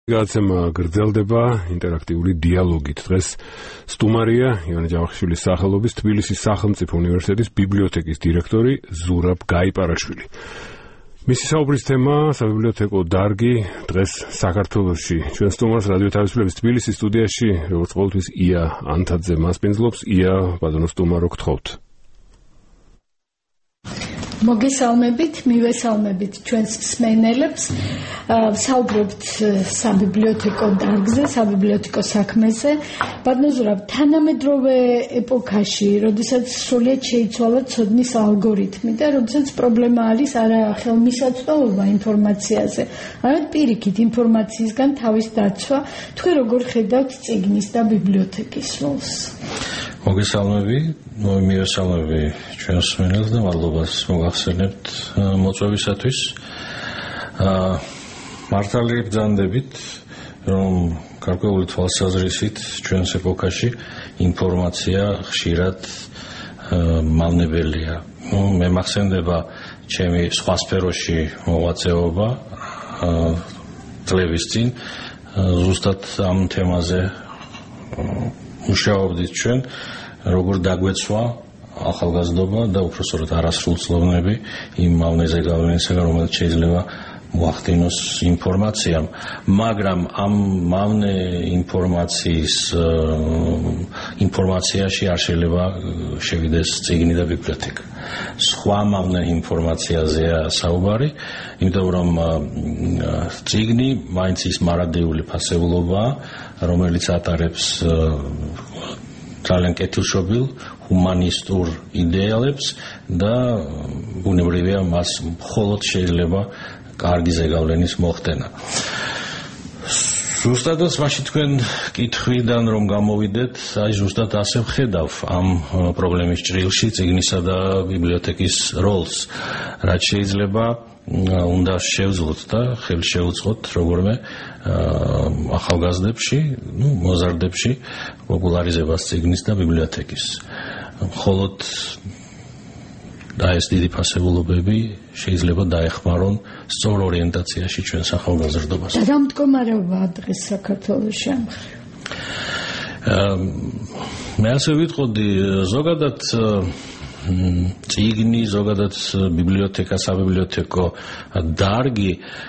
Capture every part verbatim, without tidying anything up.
გაცემა გრძელდება ინტერაქტიული დიალოგით. დღეს სტუმარია ივანე ჯავახიშვილის სახელობის თბილისის სახელმწიფო უნივერსიტეტის ბიბლიოთეკის დირექტორი ზურაბ გაიპარაშვილი. მისი საუბრის თემა საბიბლიოთეკო დარგი დღეს საქართველოში. ჩვენ სტუმარს რადიო თავისუფლების თბილისის სტუდიაში როგორც ყოველთვის ია ანთაძე მასპინძლობს. ია, ბატონო სტუმარო, გთხოვთ. მოგესალმებით, მივესალმებით ჩვენს მსმენელებს. საუბრობთ საბიბლიოთეკო დარგზე, საბიბლიოთეკო საქმეზე. ბატონო ზურაბ, თანამედროვე ეპოქაში, როდესაც სრულიად შეიცვალა ცოდნის ალგორითმი და როდესაც პრობლემა არის არა ხელმისაწვდომობა ინფორმაციაზე, არამედ პირიქით ინფორმაციისგან თავის დაცვა, თქვენ როგორ ხედავთ წიგნის და ბიბლიოთეკის როლს? მოგესალმები, მივესალმები ჩვენს მსმენელს და მადლობას მოგახსენებთ მოწვევისათვის. მართალი ბრძანდებით, რომ გარკვეული თვალსაზრისით ჩვენს ეპოქაში ინფორმაცია ხშირად მავნებელია. მე მახსენდება ჩემი სხვა სფეროში მოღვაწეობა წლების წინ, ზუსტად ამ თემაზე მუშაობდით ჩვენ, როგორ დაგვეცვა ახალგაზრდობა და უпроსტად არასრულწლოვნები იმ მავნეზე გავლენისაგან, რომელიც შეიძლება მოახდინოს ინფორმაციამ, მაგრამ ამ მავნე ინფორმაციის ინფორმაციაში არ შეიძლება შევიდეს წიგნი და ბიბლიოთეკა. სხვა მავნე ინფორმაციაზეა საუბარი, იმიტომ რომ წიგნი მაინც ის მარადიული ფასეულობაა, რომელიც ატარებს ძალიან კეთილშობილ ჰუმანისტურ იდეალებს და ბუნებრივია მას მხოლოდ შეიძლება კარგი ზეგავლენის მოხდენა. ზუსტადაც მაშინ თქვენ კითხვიდან რომ გამოვიდეთ, აი ზუსტად ასე ვხედავ ამ პრობლემის ჭრილში წიგნისა და ბიბლიოთეკის როლს, რაც შეიძლება უნდა შევძლოთ და ხელი შევუწყოთ როგორმე ახალგაზრდებში, ნუ მოზარდებში პოპულარიზებას წიგნის და ბიბლიოთეკის. მხოლოდ და ეს დიდი ფასეულობები შეიძლება დაეხმარონ სწორ ორიენტაციაში ჩვენს ახალგაზრდობას. რა მდგომარეობაა დღეს საქართველოში ამ მხრივ? მე ასე ვიტყოდი, ზოგადად წიგნი, ზოგადად ბიბლიოთეკა, საბიბლიოთეკო დარგი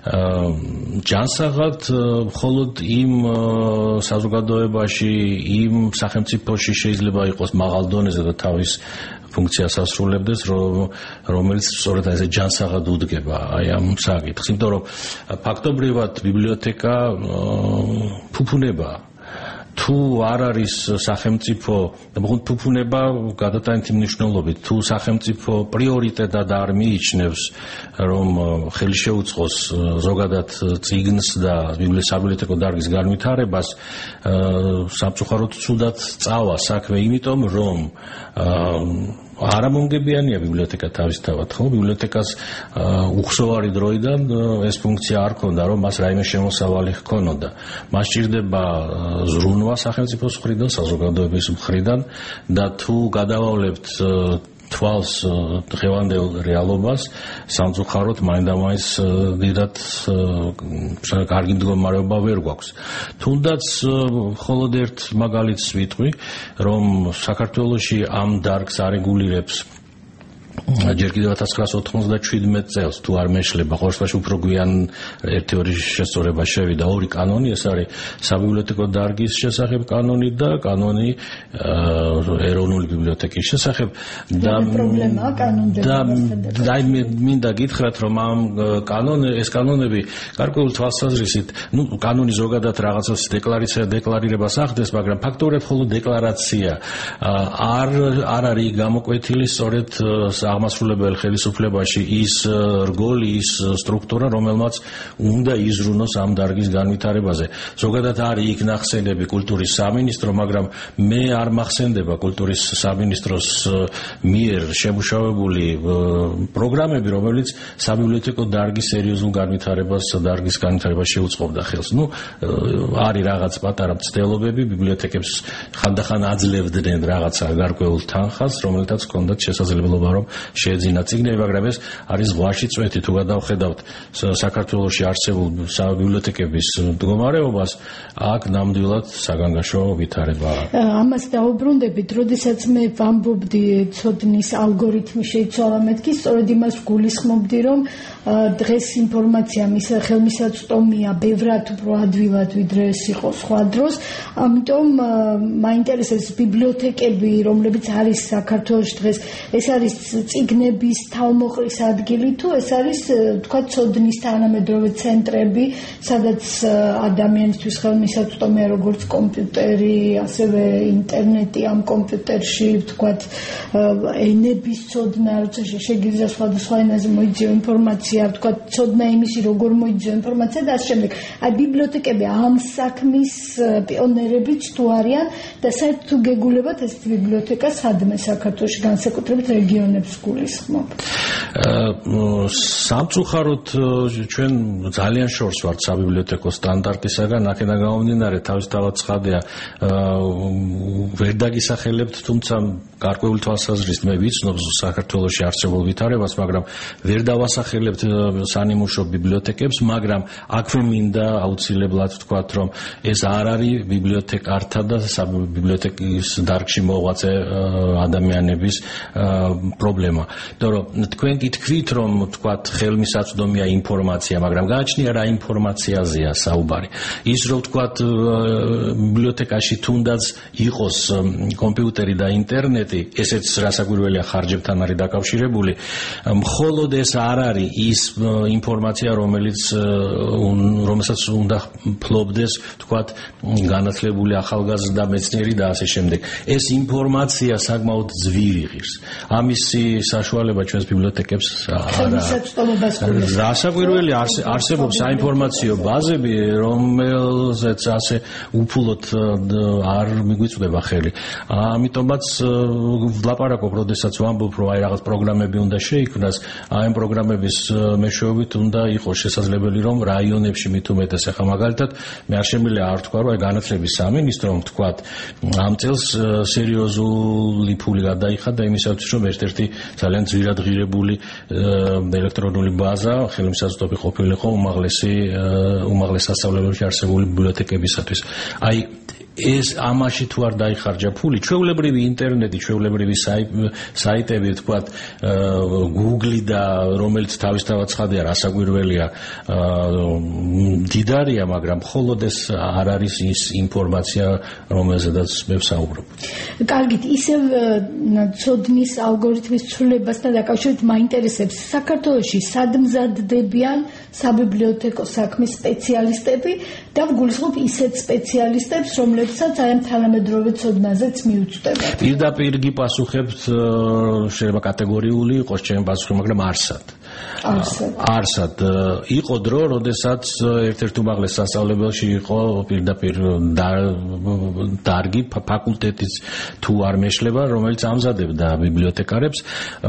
ჯანსაღად მხოლოდ იმ საზოგადოებაში, იმ სახელმწიფოში შეიძლება იყოს მაღალ დონეზე და თავის ფუნქციას ასრულებდეს, რომელიც სწორედ ასე ჯანსაღად უდგება აი ამ საკითხს, იმიტომ რომ ფაქტობრივად ბიბლიოთეკა ფუფუნებაა. თუ არ არის სახელმწიფო, ფუფუნება გადატანითი მნიშვნელობით, თუ სახელმწიფო პრიორიტეტად არ მიიჩნევს, რომ ხელი შეუწყოს ზოგადად წიგნს და საბიბლიოთეკო დარგის განვითარებას, სამწუხაროდ ცუდად წავა საქმე, იმიტომ რომ არამომგებიანია ბიბლიოთეკა თავისთავად, ხო? ბიბლიოთეკას უხსოვარი დროიდან ეს ფუნქცია არ ქონდა, რომ მას რაიმე შემოსავალი ჰქონოდა. მას სჭირდება ზრუნვა სახელმწიფოს მხრიდან, საზოგადოების მხრიდან და თუ გადავავლებთ თვალს დღევანდელ რეალობას, სამწუხაროდ მაინდამაინც დიდად კარგი მდგომარეობა ვერ გვაქვს. თუნდაც მხოლოდ ერთ მაგალითს ვიტყვი, რომ საქართველოში ამ დარგს არეგულირებს ჯერ კიდევ ათას ცხრაასი ოთხმოცდაშვიდმეტ წელს, თუ არ მეშლება, ყოველ შემთხვევაში უფრო გვიან ერთი ორი შესწორება შევიდა, ორი კანონი, ეს არის საბიბლიოთეკო დარგის შესახებ კანონი და კანონი ეროვნული ბიბლიოთეკის შესახებ. და პრობლემაა კანონდებასთან. და მე მინდა გითხრათ, რომ ამ კანონ ეს კანონები გარკვეული თვალსაზრისით, ნუ კანონი ზოგადად რაღაცას დეკლარაცია დეკლარირებას ახდენს, მაგრამ ფაქტობრივად მხოლოდ დეკლარაცია არ არ არის გამოკვეთილი სწორედ აღმასრულებელ ხელისუფლებაში ის რგოლი, ის სტრუქტურა, რომელმაც უნდა იზრუნოს ამ დარგის განვითარებაზე. ზოგადად არის იქ ნახსენები კულტურის სამინისტრო, მაგრამ მე არ მახსენდება კულტურის სამინისტროს მიერ შემუშავებული პროგრამები, რომელიც საბიბლიოთეკო დარგის სერიოზულ განვითარებას, დარგის განვითარებას შეუწყობდა ხელს. ნუ არის რაღაც პატარა მცდელობები, ბიბლიოთეკებს ხანდახან აძლევდნენ რაღაცა გარკვეულ თანხას, რომელთაც ჰქონდათ შესაძლებლობა, რომ შეეძინა წიგნები, მაგრამ ეს არის ზღვაში წვეთი. თუ გადავხედავთ საქართველოში არსებულ საბიბლიოთეკების მდგომარეობას, აქ ნამდვილად საგანგაშო ვითარებაა. ამას დაუბრუნდებით, როდესაც მე ვამბობდი ცოდნის ალგორითმი შეიცვალა მეთქი, სწორედ იმას გულისხმობდი, რომ დღეს ინფორმაცია მის ხელმისაწვდომია ბევრად უფრო ადვილად, ვიდრე ეს იყო სხვა დროს. ამიტომ მაინტერესებს ბიბლიოთეკები, რომლებიც არის საქართველოში დღეს, ეს არის წიგნების თავმოყრის ადგილი თუ ეს არის თქვა ცოდნის თანამედროვე ცენტრები, სადაც ადამიანისთვის ხელმისაწვდომია როგორც კომპიუტერი, ასევე ინტერნეტი ამ კომპიუტერში, თქვა ენების ცოდნა, როცა შეგიძლია სხვადასხვა ენაზე მოიძიო ინფორმაცია, თქვა ცოდნა იმისი, როგორ მოიძიო ინფორმაცია და ასე შემდეგ. აი ბიბლიოთეკები ამ საქმის პიონერებიც თუ არიან და საერთოდ თუ გეგულებათ ეს ბიბლიოთეკა სადმე საქართველოში, განსაკუთრებით რეგიონებს გულისხმობ. სამწუხაროდ ჩვენ ძალიან შორს ვართ საბიბლიოთეკო სტანდარტისაგან, აქედან გამომდინარე თავისთავად ცხადია ვერ დაგისახელებთ, თუმცა გარკვეული თვალსაზრისით მე ვიცნობ საქართველოში არსებულ ვითარებას, მაგრამ ვერ დავასახელებთ სანიმუშო ბიბლიოთეკებს, მაგრამ აქვე მინდა აუცილებლად ვთქვათ, რომ ეს არ არის ბიბლიოთეკართა და ბიბლიოთეკის დარგში მოღვაწე ადამიანების პრობლემა. იმიტომ რომ თქვენ გითქვით, რომ ვთქვათ ხელმისაწვდომია ინფორმაცია, მაგრამ გააჩნია რა ინფორმაციაზეა საუბარი. ის რომ ვთქვათ ბიბლიოთეკაში თუნდაც იყოს კომპიუტერი და ინტერნეტი, ესეც რასაკვირველია ხარჯებთან არის დაკავშირებული, მხოლოდ ეს არ არის ის ინფორმაცია, რომელიც რომელსაც უნდა ფლობდეს ვთქვათ განათლებული ახალგაზრდა მეცნიერი და ასე შემდეგ. ეს ინფორმაცია საკმაოდ ძვირი ღირს. ამისი საშუალება ჩვენს ბიბლიოთეკებს არ არის. რასაკვირველი არსებობს საინფორმაციო ბაზები, რომელზეც ასე უფულოდ არ მიგვიწვდება ხელი. ამიტომაც ვლაპარაკობ, როდესაც ვამბობ, რომ აი რაღაც პროგრამები უნდა შეიქმნას, აი ამ პროგრამების მეშვეობით უნდა იყოს შესაძლებელი, რომ რაიონებში მით უმეტეს, ახლა მაგალითად მე არ შემიძლია არ ვთქვა, რომ აი განათლების სამინისტრომ ვთქვათ ამ წელს სერიოზული ფული გადაიხადა იმისათვის, რომ ერთ-ერთი ძალიან ძვირად ღირებული ელექტრონული ბაზა ხელმისაწვდომი ყოფილიყო უმაღლესი უმაღლეს სასწავლებელში არსებული ბიბლიოთეკებისათვის. აი ეს ამაში თუ არ დაიხარჯა ფული, ჩვეულებრივი ინტერნეტი, ჩვეულებრივი საიტები, თქვათ Google და რომელიც თავისთავად ცხადია, რასაკვირველია დიდარია, მაგრამ მხოლოდ ეს არ არის ის ინფორმაცია, რომელზედაც მე ვსაუბრობ. კარგით, ისევ ცოდნის ალგორითმის ცვლილებასთან დაკავშირებით მაინტერესებს საქართველოში სად მზადდებიან საბიბლიოთეკო საქმის სპეციალისტები და ვგულისხმობ ისეთ სპეციალისტებს, რომლებსაც აი ამ თანამედროვე ცოდნაზეც მიუწვდება. პირდაპირ გიპასუხებთ, შეიძლება კატეგორიული იყოს ჩემი პასუხი, მაგრამ არსად. არსად. არსად. იყო დრო, როდესაც ერთ-ერთ უმაღლეს სასწავლებელში იყო პირდაპირ დარგი, ფაკულტეტიც თუ არ მეშლება, რომელიც ამზადებდა ბიბლიოთეკარებს.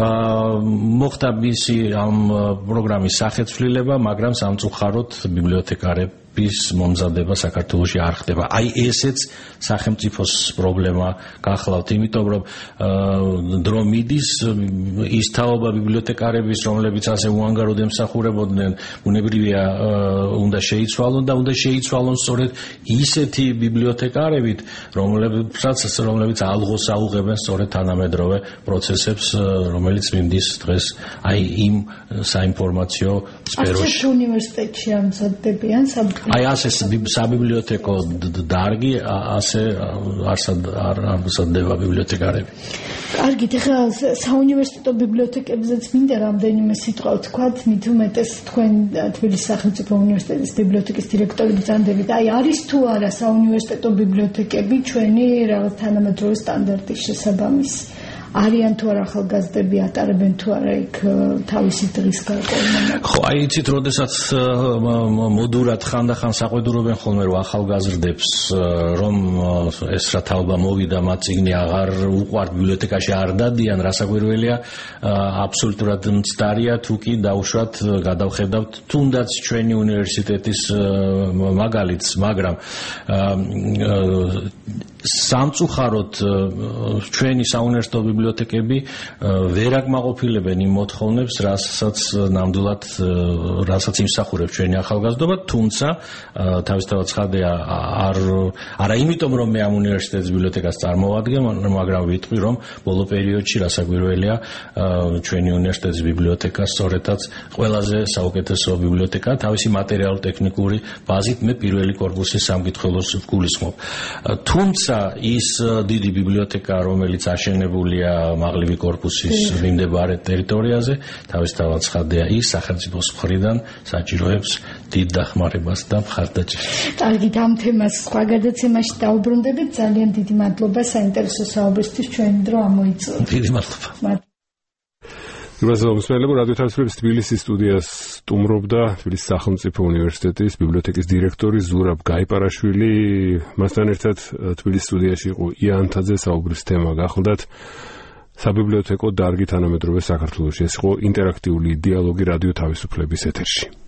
მოხდა მისი ამ პროგრამის სახეცვლილება, მაგრამ სამწუხაროდ ბიბლიოთეკარები ის მომზადება საქართველოში არ ხდება. აი ესეც სახელმწიფოს პრობლემა გახლავთ, იმიტომ რომ დრო მიდის ის თაობა ბიბლიოთეკარების, რომლებიც ასე უანგაროდ ემსახურებოდნენ, უნებრივია უნდა შეიცვალონ და უნდა შეიცვალონ სწორედ ისეთი ბიბლიოთეკარებით, რომლებსაც რომლებიც ალღოს აუღებენ სწორედ თანამედროვე პროცესებს, რომელიც მინდის დღეს აი იმ საინფორმაციო სფეროში. აქ უნივერსიტეტში ამზადებიან საბ აი ასე საბიბლიოთეკო დარგი ასე არსად არ ამზადდება ბიბლიოთეკარები. კარგით, ახლა საუნივერსიტეტო ბიბლიოთეკებზეც მინდა რამდენიმე სიტყვა ვთქვათ, მით უმეტეს თქვენ თბილისის სახელმწიფო უნივერსიტეტის ბიბლიოთეკის დირექტორი ბრძანდებით. აი არის თუ არა საუნივერსიტეტო ბიბლიოთეკები ჩვენი რაღაც თანამედროვე სტანდარტის შესაბამისი? არიან თუ არა ახალგაზრდები, ატარებენ თუ არა იქ თავისი დღის გარკვეულ. ხო, აი იცით, როდესაც მოდურად ხანდახან საყვედურობენ ხოლმე რომ ახალგაზრდებს, რომ ეს რა თაობა მოვიდა, მათ წიგნი აღარ უყვართ, ბიბლიოთეკაში არ დადიან, რასაკვირველია, აბსოლუტურად მცდარია, თუ კი დაუშვათ გადავხედავთ თუნდაც ჩვენი უნივერსიტეტის მაგალითს, მაგრამ სამწუხაროდ ჩვენი საუნივერსიტეტო ბიბლიოთეკები ვერ აკმაყოფილებენ იმ მოთხოვნებს, რასაც ნამდვილად რასაც იმსახურებს ჩვენი ახალგაზრდობა, თუმცა თავისთავად ცხადია არ არა იმიტომ რომ მე ამ უნივერსიტეტის ბიბლიოთეკას წარმოვადგენ, მაგრამ ვიტყვი რომ ბოლო პერიოდში რასაკვირველია ჩვენი უნივერსიტეტის ბიბლიოთეკა სწორედაც ყველაზე საუკეთესო ბიბლიოთეკა თავისი მატერიალურ-ტექნიკური ბაზით მე პირველი კორპუსის სამკითხველოს ვგულისხმობ. თუმცა ის დიდი ბიბლიოთეკა, რომელიც აშენებულია მაღლივი კორპუსის მიმდებარე ტერიტორიაზე, თავისთავად ცხადია ის სახელმწიფოს მხრიდან საჭიროებს დიდ დახმარებას და მხარდაჭერას. კარგი, ამ თემას სხვა გადაცემაში დავუბრუნდებით. ძალიან დიდი მადლობა საინტერესო საუბრისთვის, ჩვენი დრო ამოიწურა. დიდი მადლობა. გასაუბრებელო რადიო თავისუფლების თბილისის სტუდიას სტუმრობდა თბილისის სახელმწიფო უნივერსიტეტის ბიბლიოთეკის დირექტორი ზურაბ გაიპარაშვილი. მასთან ერთად თბილისის სტუდიაში იყო ია ანთაძე, საუბრის თემა გახლდათ საბიბლიოთეკო დარგი თანამედროვე საქართველოში. ეს იყო ინტერაქტიული დიალოგი რადიო თავისუფლების ეთერში.